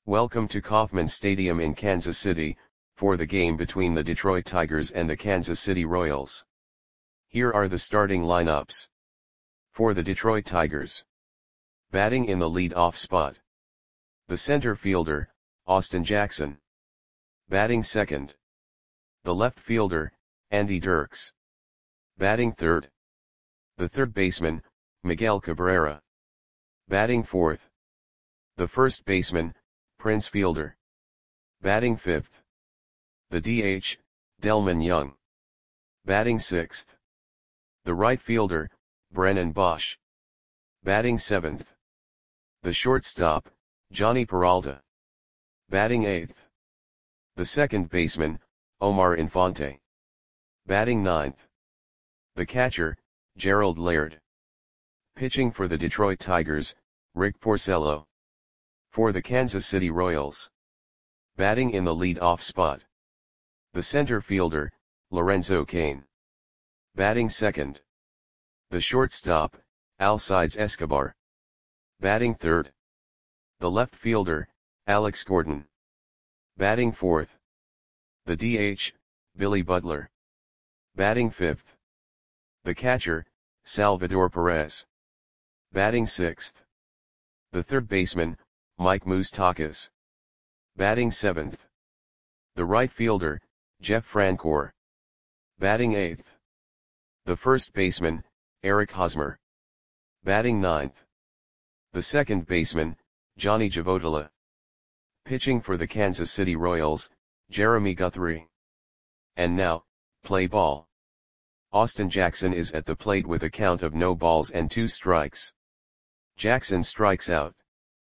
Welcome to Kauffman Stadium in Kansas City, for the game between the Detroit Tigers and the Kansas City Royals. Here are the starting lineups. For the Detroit Tigers. Batting in the lead-off spot. The center fielder, Austin Jackson. Batting second. The left fielder, Andy Dirks. Batting third. The third baseman, Miguel Cabrera. Batting fourth. The first baseman, Prince Fielder. Batting fifth. The DH, Delmon Young. Batting sixth. The right fielder, Brennan Bosch. Batting seventh. The shortstop, Jhonny Peralta. Batting eighth. The second baseman, Omar Infante. Batting ninth. The catcher, Gerald Laird. Pitching for the Detroit Tigers, Rick Porcello. For the Kansas City Royals. Batting in the lead-off spot. The center fielder, Lorenzo Cain. Batting second. The shortstop, Alcides Escobar. Batting third. The left fielder, Alex Gordon. Batting fourth. The DH, Billy Butler. Batting fifth. The catcher, Salvador Perez. Batting sixth. The third baseman, Mike Moustakas. Batting seventh. The right fielder, Jeff Francoeur. Batting eighth. The first baseman, Eric Hosmer. Batting ninth. The second baseman, Johnny Javotila. Pitching for the Kansas City Royals, Jeremy Guthrie. And now, play ball. Austin Jackson is at the plate with a count of no balls and 2 strikes. Jackson strikes out.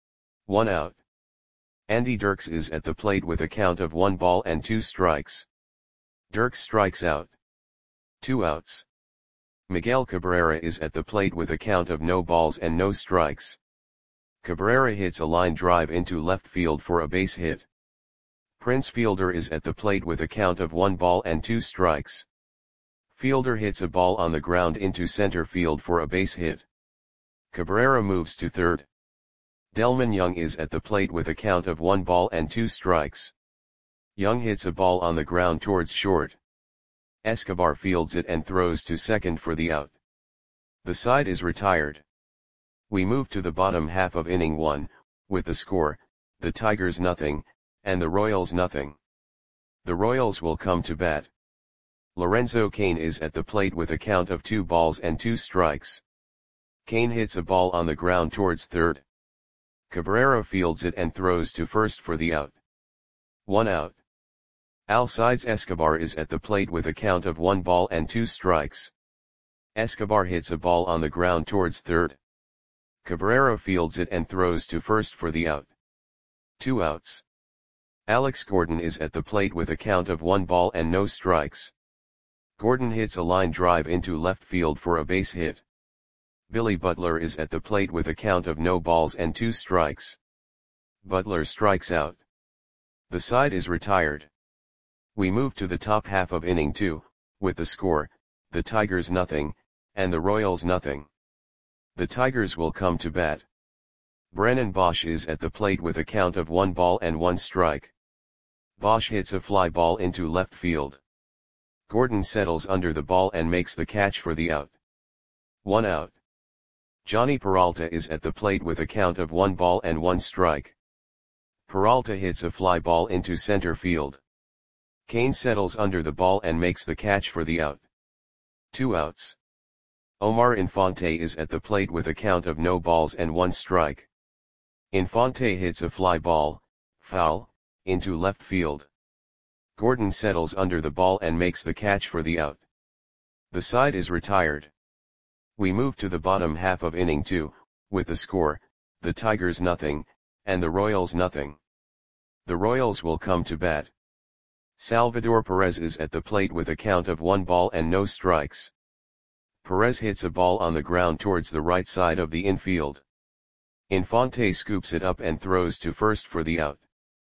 1 out. Andy Dirks is at the plate with a count of 1 ball and 2 strikes. Dirks strikes out. 2 outs. Miguel Cabrera is at the plate with a count of no balls and no strikes. Cabrera hits a line drive into left field for a base hit. Prince Fielder is at the plate with a count of 1 ball and 2 strikes. Fielder hits a ball on the ground into center field for a base hit. Cabrera moves to third. Delmon Young is at the plate with a count of 1 ball and 2 strikes. Young hits a ball on the ground towards short. Escobar fields it and throws to second for the out. The side is retired. We move to the bottom half of inning 1, with the score, the Tigers 0, and the Royals 0. The Royals will come to bat. Lorenzo Cain is at the plate with a count of 2 balls and 2 strikes. Cain hits a ball on the ground towards third. Cabrera fields it and throws to first for the out. 1 out. Alcides Escobar is at the plate with a count of 1 ball and 2 strikes. Escobar hits a ball on the ground towards third. Cabrera fields it and throws to first for the out. 2 outs. Alex Gordon is at the plate with a count of 1 ball and no strikes. Gordon hits a line drive into left field for a base hit. Billy Butler is at the plate with a count of no balls and 2 strikes. Butler strikes out. The side is retired. We move to the top half of inning 2, with the score, the Tigers 0, and the Royals 0. The Tigers will come to bat. Brennan Bosch is at the plate with a count of 1 ball and 1 strike. Bosch hits a fly ball into left field. Gordon settles under the ball and makes the catch for the out. 1 out. Jhonny Peralta is at the plate with a count of 1 ball and 1 strike. Peralta hits a fly ball into center field. Cain settles under the ball and makes the catch for the out. 2 outs. Omar Infante is at the plate with a count of no balls and 1 strike. Infante hits a fly ball, foul, into left field. Gordon settles under the ball and makes the catch for the out. The side is retired. We move to the bottom half of inning 2, with the score, the Tigers 0, and the Royals 0. The Royals will come to bat. Salvador Perez is at the plate with a count of 1 ball and no strikes. Perez hits a ball on the ground towards the right side of the infield. Infante scoops it up and throws to first for the out.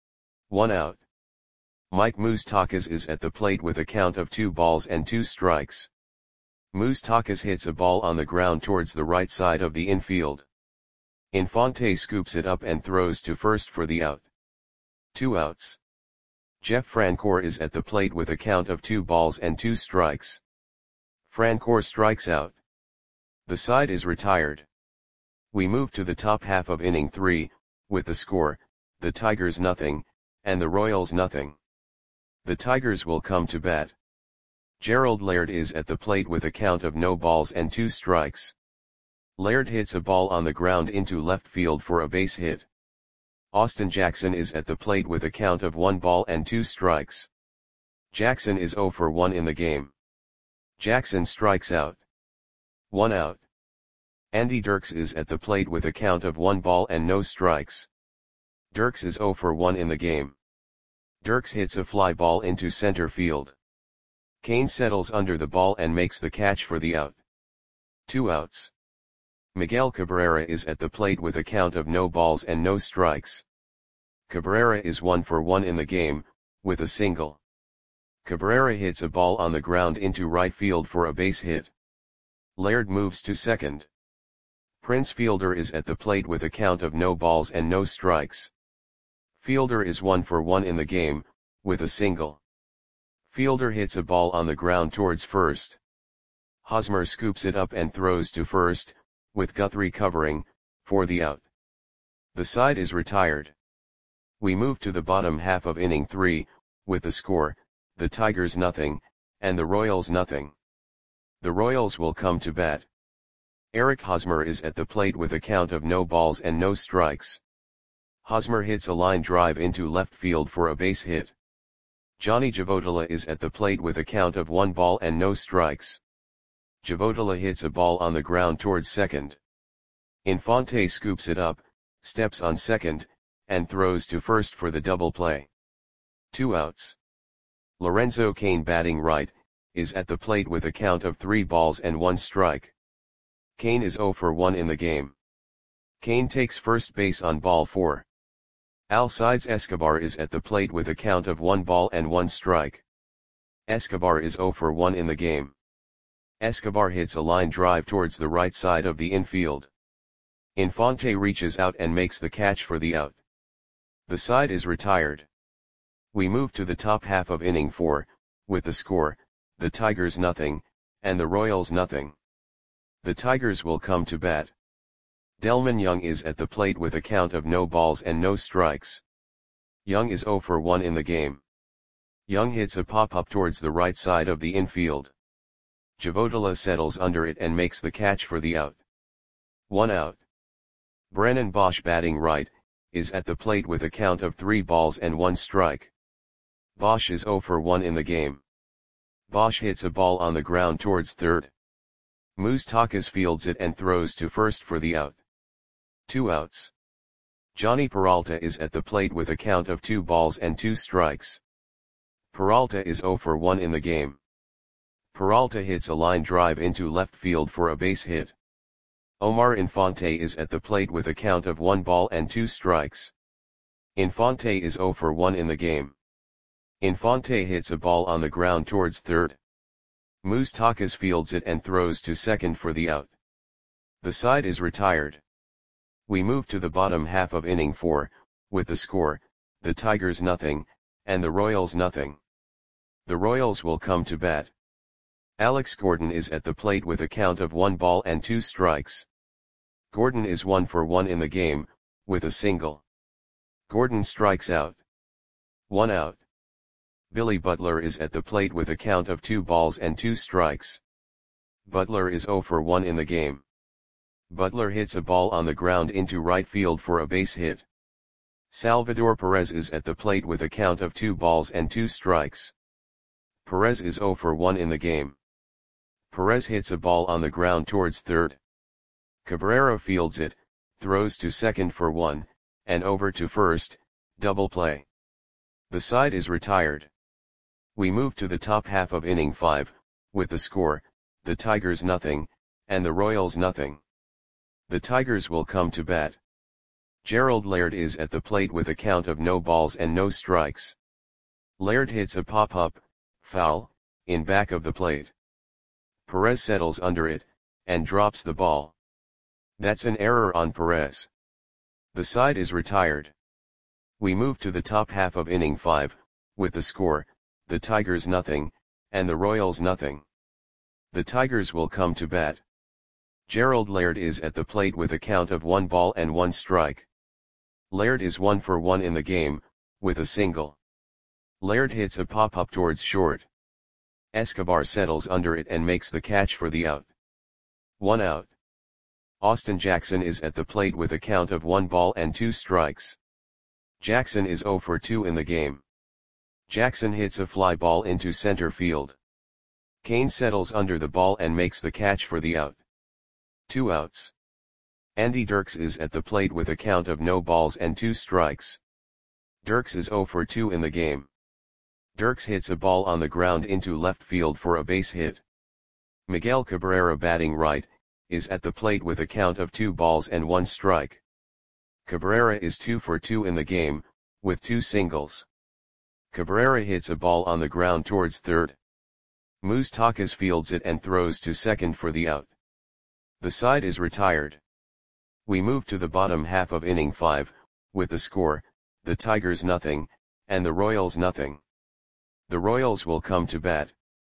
1 out. Mike Moustakas is at the plate with a count of 2 balls and 2 strikes. Moustakas hits a ball on the ground towards the right side of the infield. Infante scoops it up and throws to first for the out. 2 outs. Jeff Francoeur is at the plate with a count of 2 balls and 2 strikes. Francoeur strikes out. The side is retired. We move to the top half of inning 3, with the score, the Tigers nothing, and the Royals nothing. The Tigers will come to bat. Gerald Laird is at the plate with a count of no balls and 2 strikes. Laird hits a ball on the ground into left field for a base hit. Austin Jackson is at the plate with a count of 1 ball and 2 strikes. Jackson is 0 for 1 in the game. Jackson strikes out. 1 out. Andy Dirks is at the plate with a count of 1 ball and no strikes. Dirks is 0 for 1 in the game. Dirks hits a fly ball into center field. Kane settles under the ball and makes the catch for the out. 2 outs. Miguel Cabrera is at the plate with a count of no balls and no strikes. Cabrera is 1 for 1 in the game, with a single. Cabrera hits a ball on the ground into right field for a base hit. Laird moves to second. Prince Fielder is at the plate with a count of no balls and no strikes. Fielder is 1 for 1 in the game, with a single. Fielder hits a ball on the ground towards first. Hosmer scoops it up and throws to first, with Guthrie covering, for the out. The side is retired. We move to the bottom half of inning 3, with the score, the Tigers nothing, and the Royals nothing. The Royals will come to bat. Eric Hosmer is at the plate with a count of no balls and no strikes. Hosmer hits a line drive into left field for a base hit. Johnny Javotola is at the plate with a count of 1 ball and no strikes. Javotola hits a ball on the ground towards second. Infante scoops it up, steps on second, and throws to first for the double play. 2 outs. Lorenzo Cain, batting right, is at the plate with a count of 3 balls and 1 strike. Cain is 0 for 1 in the game. Cain takes first base on ball 4. Alcides Escobar is at the plate with a count of 1 ball and 1 strike. Escobar is 0 for 1 in the game. Escobar hits a line drive towards the right side of the infield. Infante reaches out and makes the catch for the out. The side is retired. We move to the top half of inning 4, with the score, the Tigers nothing, and the Royals nothing. The Tigers will come to bat. Delmon Young is at the plate with a count of no balls and no strikes. Young is 0 for 1 in the game. Young hits a pop-up towards the right side of the infield. Javotola settles under it and makes the catch for the out. 1 out. Brennan Bosch, batting right, is at the plate with a count of 3 balls and 1 strike. Bosch is 0 for 1 in the game. Bosch hits a ball on the ground towards third. Moustakas fields it and throws to first for the out. 2 outs. Johnny Peralta is at the plate with a count of 2 balls and 2 strikes. Peralta is 0 for 1 in the game. Peralta hits a line drive into left field for a base hit. Omar Infante is at the plate with a count of 1 ball and 2 strikes. Infante is 0 for 1 in the game. Infante hits a ball on the ground towards third. Moustakas fields it and throws to second for the out. The side is retired. We move to the bottom half of inning 4, with the score, the Tigers nothing, and the Royals nothing. The Royals will come to bat. Alex Gordon is at the plate with a count of 1 ball and 2 strikes. Gordon is 1 for 1 in the game, with a single. Gordon strikes out. 1 out. Billy Butler is at the plate with a count of 2 balls and 2 strikes. Butler is 0 for 1 in the game. Butler hits a ball on the ground into right field for a base hit. Salvador Perez is at the plate with a count of 2 balls and 2 strikes. Perez is 0 for 1 in the game. Perez hits a ball on the ground towards third. Cabrera fields it, throws to second for 1, and over to first, double play. The side is retired. We move to the top half of inning 5, with the score, the Tigers nothing, and the Royals nothing. The Tigers will come to bat. Gerald Laird is at the plate with a count of no balls and no strikes. Laird hits a pop-up, foul, in back of the plate. Perez settles under it, and drops the ball. That's an error on Perez. The side is retired. We move to the top half of inning 5, with the score, the Tigers nothing, and the Royals nothing. The Tigers will come to bat. Gerald Laird is at the plate with a count of 1 ball and 1 strike. Laird is 1 for 1 in the game, with a single. Laird hits a pop-up towards short. Escobar settles under it and makes the catch for the out. 1 out. Austin Jackson is at the plate with a count of 1 ball and 2 strikes. Jackson is 0 for 2 in the game. Jackson hits a fly ball into center field. Kane settles under the ball and makes the catch for the out. 2 outs. Andy Dirks is at the plate with a count of no balls and 2 strikes. Dirks is 0 for 2 in the game. Dirks hits a ball on the ground into left field for a base hit. Miguel Cabrera, batting right, is at the plate with a count of 2 balls and 1 strike. Cabrera is 2 for 2 in the game, with 2 singles. Cabrera hits a ball on the ground towards third. Moustakas fields it and throws to second for the out. The side is retired. We move to the bottom half of inning 5, with the score, the Tigers nothing, and the Royals nothing. The Royals will come to bat.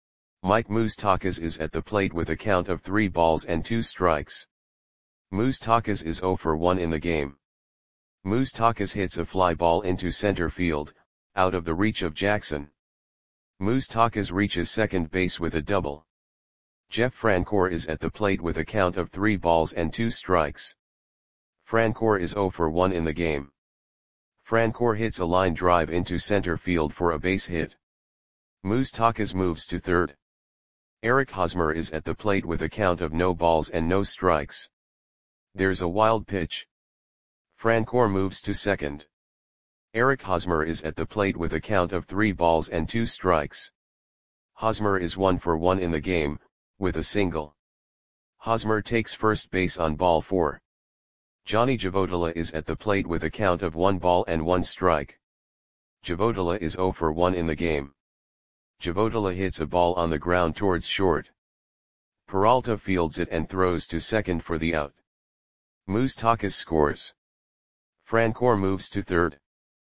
Mike Moustakas is at the plate with a count of 3 balls and 2 strikes. Moustakas is 0 for 1 in the game. Moustakas hits a fly ball into center field, out of the reach of Jackson. Moustakas reaches second base with a double. Jeff Francoeur is at the plate with a count of 3 balls and 2 strikes. Francoeur is 0 for 1 in the game. Francoeur hits a line drive into center field for a base hit. Moustakas moves to third. Eric Hosmer is at the plate with a count of no balls and no strikes. There's a wild pitch. Francoeur moves to second. Eric Hosmer is at the plate with a count of 3 balls and 2 strikes. Hosmer is 1 for 1 in the game, with a single. Hosmer takes first base on ball 4. Johnny Javodala is at the plate with a count of 1 ball and 1 strike. Javodala is 0 for 1 in the game. Javodala hits a ball on the ground towards short. Peralta fields it and throws to second for the out. Moustakas scores. Francoeur moves to third.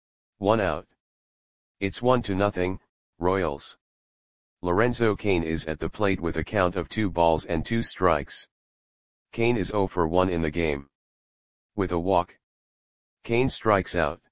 1 out. It's 1-0, Royals. Lorenzo Cain is at the plate with a count of 2 balls and 2 strikes. Cain is 0 for 1 in the game. With a walk, Cain strikes out.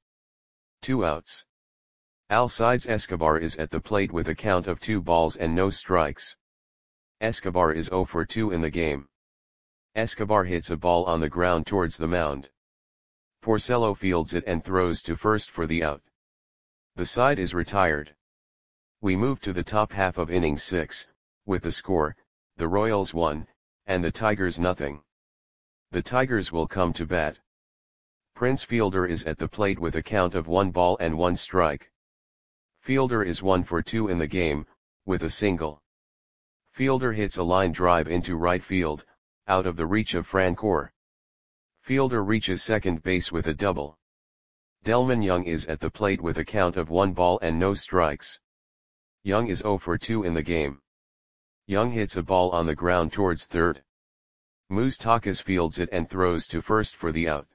2 outs. Alcides Escobar is at the plate with a count of 2 balls and no strikes. Escobar is 0 for 2 in the game. Escobar hits a ball on the ground towards the mound. Porcello fields it and throws to first for the out. The side is retired. We move to the top half of inning 6, with the score, the Royals 1, and the Tigers nothing. The Tigers will come to bat. Prince Fielder is at the plate with a count of 1 ball and 1 strike. Fielder is 1 for 2 in the game, with a single. Fielder hits a line drive into right field, out of the reach of Francoeur. Fielder reaches second base with a double. Delmon Young is at the plate with a count of 1 ball and no strikes. Young is 0 for 2 in the game. Young hits a ball on the ground towards third. Moustakas fields it and throws to first for the out.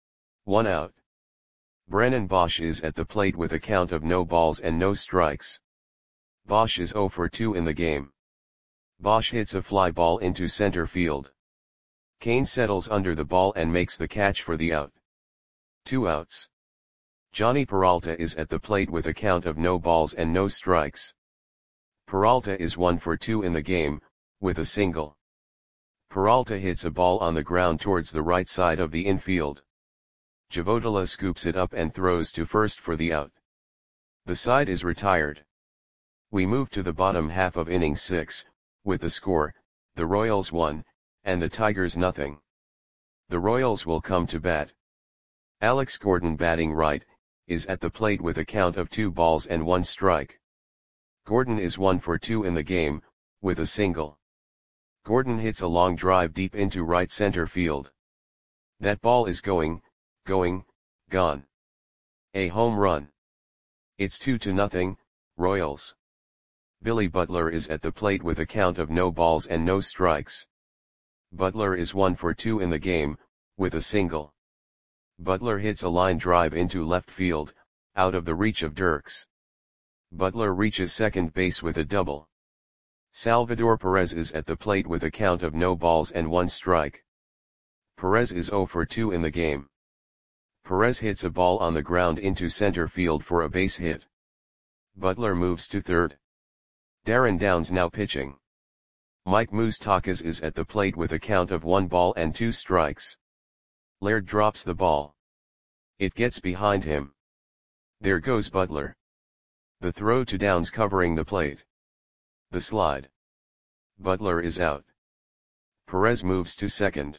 1 out. Brennan Bosch is at the plate with a count of no balls and no strikes. Bosch is 0 for 2 in the game. Bosch hits a fly ball into center field. Cain settles under the ball and makes the catch for the out. 2 outs. Johnny Peralta is at the plate with a count of no balls and no strikes. Peralta is 1 for 2 in the game, with a single. Peralta hits a ball on the ground towards the right side of the infield. Javodala scoops it up and throws to first for the out. The side is retired. We move to the bottom half of inning 6, with the score, the Royals 1, and the Tigers nothing. The Royals will come to bat. Alex Gordon, batting right, is at the plate with a count of 2 balls and 1 strike. Gordon is 1 for 2 in the game, with a single. Gordon hits a long drive deep into right center field. That ball is going, gone. A home run. It's 2-0, Royals. Billy Butler is at the plate with a count of no balls and no strikes. Butler is 1 for 2 in the game, with a single. Butler hits a line drive into left field, out of the reach of Dirks. Butler reaches second base with a double. Salvador Perez is at the plate with a count of no balls and 1 strike. Perez is 0 for 2 in the game. Perez hits a ball on the ground into center field for a base hit. Butler moves to third. Darren Downs now pitching. Mike Moustakas is at the plate with a count of 1 ball and 2 strikes. Laird drops the ball. It gets behind him. There goes Butler. The throw to Downs covering the plate. The slide. Butler is out. Perez moves to second.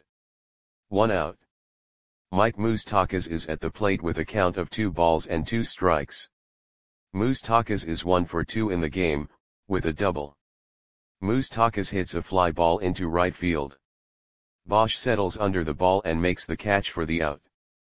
1 out. Mike Moustakas is at the plate with a count of 2 balls and 2 strikes. Moustakas is 1 for 2 in the game, with a double. Moustakas hits a fly ball into right field. Bosch settles under the ball and makes the catch for the out.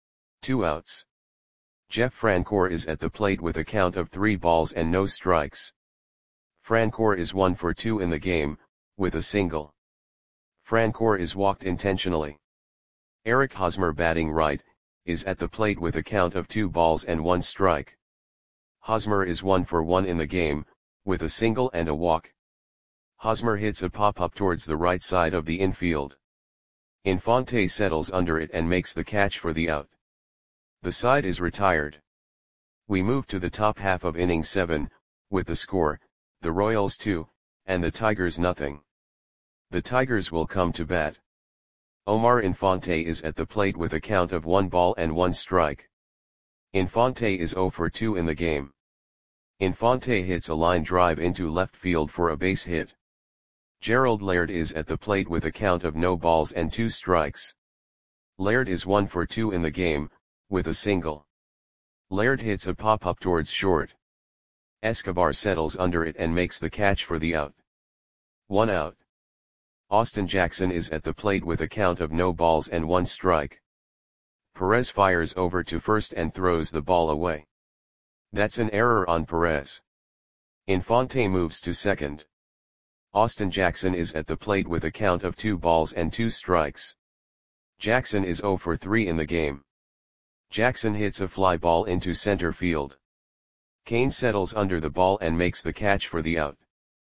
2 outs. Jeff Francoeur is at the plate with a count of 3 balls and no strikes. Francoeur is 1 for 2 in the game, with a single. Francoeur is walked intentionally. Eric Hosmer batting right, is at the plate with a count of 2 balls and 1 strike. Hosmer is 1 for 1 in the game, with a single and a walk. Hosmer hits a pop-up towards the right side of the infield. Infante settles under it and makes the catch for the out. The side is retired. We move to the top half of inning 7, with the score, the Royals 2, and the Tigers nothing. The Tigers will come to bat. Omar Infante is at the plate with a count of 1 ball and 1 strike. Infante is 0 for 2 in the game. Infante hits a line drive into left field for a base hit. Gerald Laird is at the plate with a count of no balls and 2 strikes. Laird is 1 for 2 in the game, with a single. Laird hits a pop-up towards short. Escobar settles under it and makes the catch for the out. 1 out. Austin Jackson is at the plate with a count of no balls and 1 strike. Perez fires over to first and throws the ball away. That's an error on Perez. Infante moves to second. Austin Jackson is at the plate with a count of 2 balls and 2 strikes. Jackson is 0 for 3 in the game. Jackson hits a fly ball into center field. Kane settles under the ball and makes the catch for the out.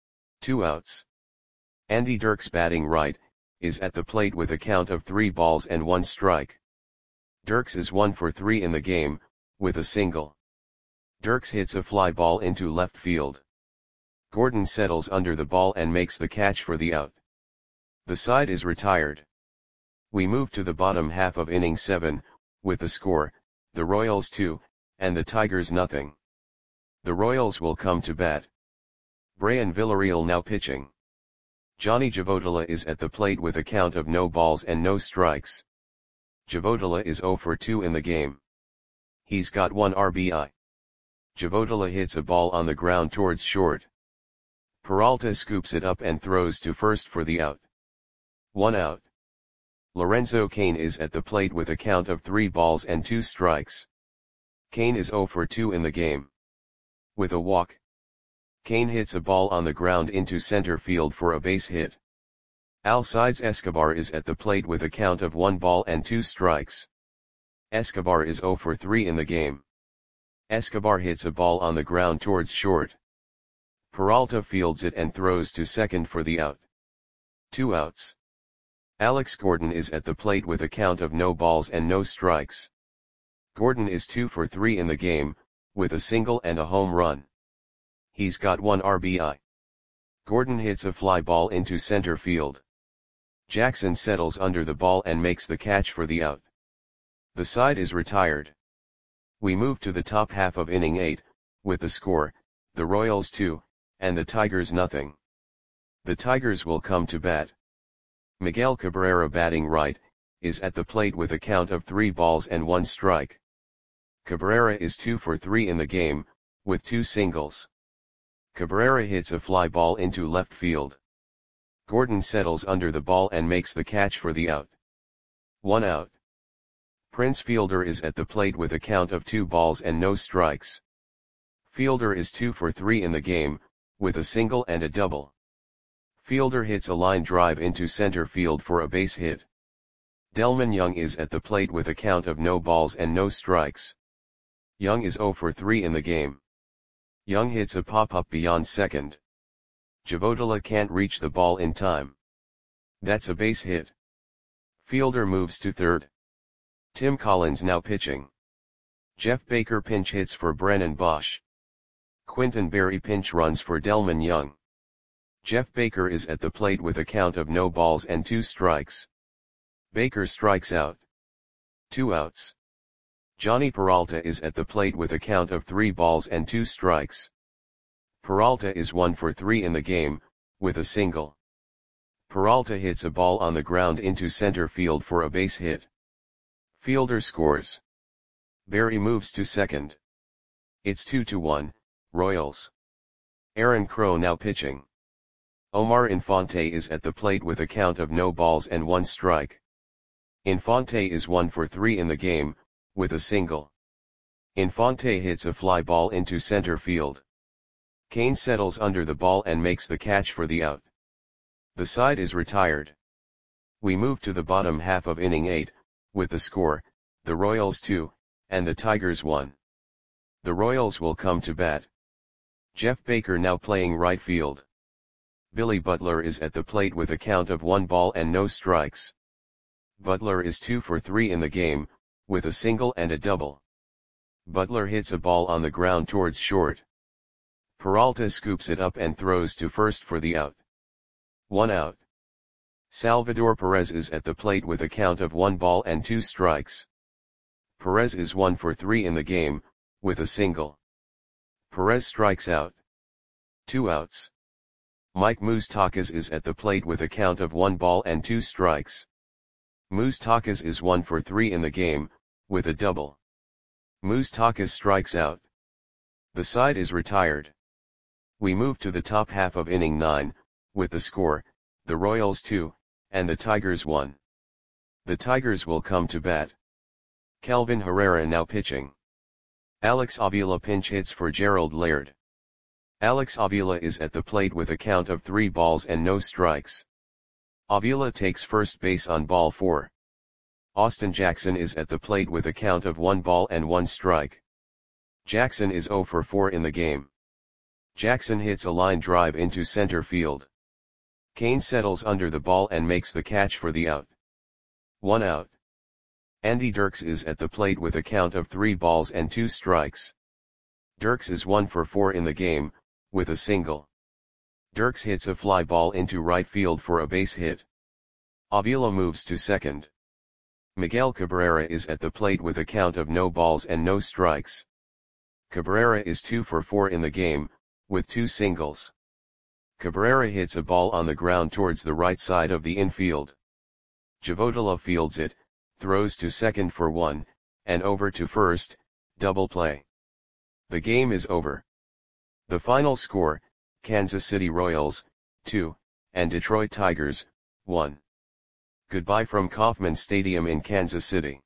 2 outs. Andy Dirks batting right, is at the plate with a count of 3 balls and 1 strike. Dirks is 1 for 3 in the game, with a single. Dirks hits a fly ball into left field. Gordon settles under the ball and makes the catch for the out. The side is retired. We move to the bottom half of inning 7, with the score, the Royals 2, and the Tigers nothing. The Royals will come to bat. Brian Villarreal now pitching. Johnny Javotila is at the plate with a count of no balls and no strikes. Javotila is 0 for 2 in the game. He's got 1 RBI. Javotila hits a ball on the ground towards short. Peralta scoops it up and throws to first for the out. 1 out. Lorenzo Cain is at the plate with a count of 3 balls and 2 strikes. Cain is 0 for 2 in the game. With a walk. Cain hits a ball on the ground into center field for a base hit. Alcides Escobar is at the plate with a count of 1 ball and 2 strikes. Escobar is 0 for 3 in the game. Escobar hits a ball on the ground towards short. Peralta fields it and throws to second for the out. 2 outs. Alex Gordon is at the plate with a count of no balls and no strikes. Gordon is 2 for 3 in the game, with a single and a home run. He's got 1 RBI. Gordon hits a fly ball into center field. Jackson settles under the ball and makes the catch for the out. The side is retired. We move to the top half of inning 8, with the score, the Royals 2, and the Tigers nothing. The Tigers will come to bat. Miguel Cabrera batting right, is at the plate with a count of 3 balls and 1 strike. Cabrera is 2 for 3 in the game, with 2 singles. Cabrera hits a fly ball into left field. Gordon settles under the ball and makes the catch for the out. 1 out. Prince Fielder is at the plate with a count of 2 balls and no strikes. Fielder is 2 for 3 in the game, with a single and a double. Fielder hits a line drive into center field for a base hit. Delmon Young is at the plate with a count of no balls and no strikes. Young is 0 for 3 in the game. Young hits a pop-up beyond second. Javotola can't reach the ball in time. That's a base hit. Fielder moves to third. Tim Collins now pitching. Jeff Baker pinch hits for Brennan Bosch. Quinton Berry pinch runs for Delmon Young. Jeff Baker is at the plate with a count of no balls and 2 strikes. Baker strikes out. 2 outs. Johnny Peralta is at the plate with a count of 3 balls and 2 strikes. Peralta is 1 for 3 in the game, with a single. Peralta hits a ball on the ground into center field for a base hit. Fielder scores. Berry moves to second. It's 2-1, Royals. Aaron Crow now pitching. Omar Infante is at the plate with a count of no balls and 1 strike. Infante is 1 for 3 in the game, with a single. Infante hits a fly ball into center field. Kane settles under the ball and makes the catch for the out. The side is retired. We move to the bottom half of inning 8, with the score, the Royals 2, and the Tigers 1. The Royals will come to bat. Jeff Baker now playing right field. Billy Butler is at the plate with a count of 1 ball and no strikes. Butler is 2 for 3 in the game, with a single and a double. Butler hits a ball on the ground towards short. Peralta scoops it up and throws to first for the out. 1 out. Salvador Perez is at the plate with a count of 1 ball and 2 strikes. Perez is 1 for 3 in the game, with a single. Perez strikes out. 2 outs. Mike Moustakas is at the plate with a count of 1 ball and 2 strikes. Moustakas is 1 for 3 in the game, with a double. Moustakas strikes out. The side is retired. We move to the top half of inning 9, with the score, the Royals 2, and the Tigers 1. The Tigers will come to bat. Kelvin Herrera now pitching. Alex Avila pinch hits for Gerald Laird. Alex Avila is at the plate with a count of 3 balls and no strikes. Avila takes first base on ball 4. Austin Jackson is at the plate with a count of 1 ball and 1 strike. Jackson is 0 for 4 in the game. Jackson hits a line drive into center field. Kane settles under the ball and makes the catch for the out. 1 out. Andy Dirks is at the plate with a count of 3 balls and 2 strikes. Dirks is 1 for 4 in the game, with a single. Dirks hits a fly ball into right field for a base hit. Avila moves to second. Miguel Cabrera is at the plate with a count of no balls and no strikes. Cabrera is 2 for 4 in the game, with 2 singles. Cabrera hits a ball on the ground towards the right side of the infield. Javotola fields it, throws to second for 1, and over to first, double play. The game is over. The final score, Kansas City Royals, 2, and Detroit Tigers, 1. Goodbye from Kauffman Stadium in Kansas City.